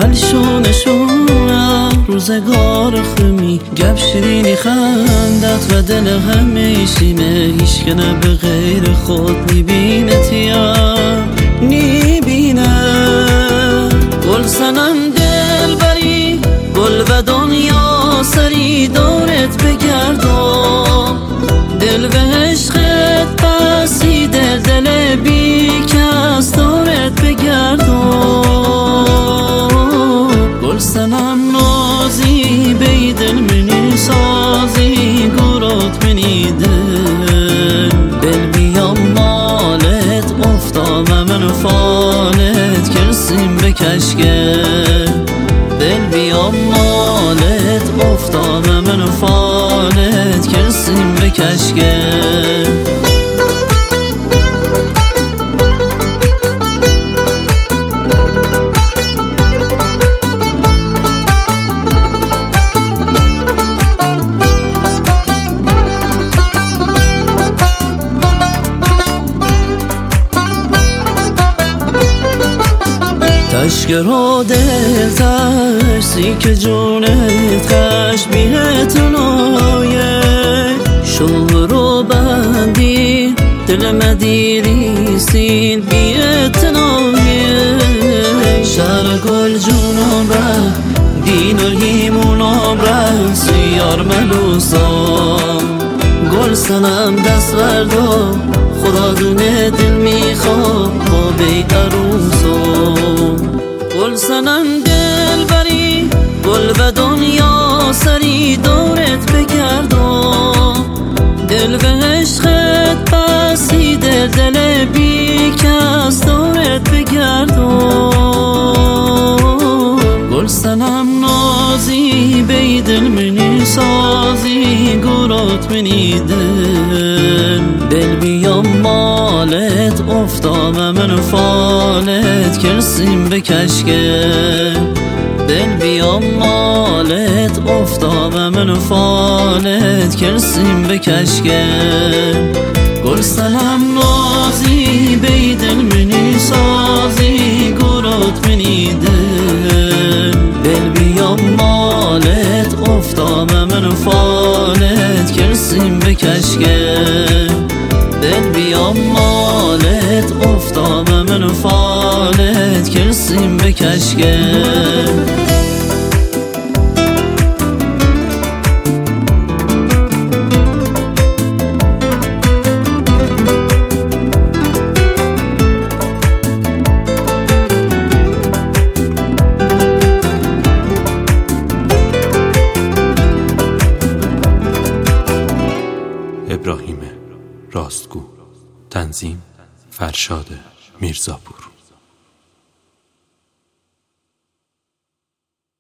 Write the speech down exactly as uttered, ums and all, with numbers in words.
شونشونم روزگار خمی گپ شیرینی خندت و دل همه شینه هیچ که نه به غیر خود میبینه تیم میبینه گل سنم دل بری گل و دنیا سری دورت بگردم دل به عشقت پسی دل دل بی کس دورت بگردم گل سنم نازی بی دل منی سازی گرات منی دل دل بیام مالت افتام من فالت کرسیم به کشگل دل بیام مالت افتام من فالت کرسیم به کشگل تشکر دل ترسی که جونت خش بیهتنایه شوق رو بندی دل مدیری سین بیهتنایه شهر گل جونم را دین و هیمونم را سیار ملوسام گل سنم دست بردو خدا دونه دل میخوام با بی عروسم گل سنم دل بری گل و دنیا سری دورت بگردم دل به عشقت پسی دل دل بی کس دورت بگردم گل سنم نازی بی دل منی سازی گرات منی دل دل بیام مالت افتام من فالت کرسیم به کشگل دل بیام مالت افتام من فالت کرسیم به کشگل گل سنم نازی بی دل منی سازی گرات منی دل دل بیام مالت افتام من فالت کرسیم به کشگل دل بیام مالت افتام من فالت کرسیم به کشگل ابراهیم راستگو. تنظیم فرشاد میرزاپور.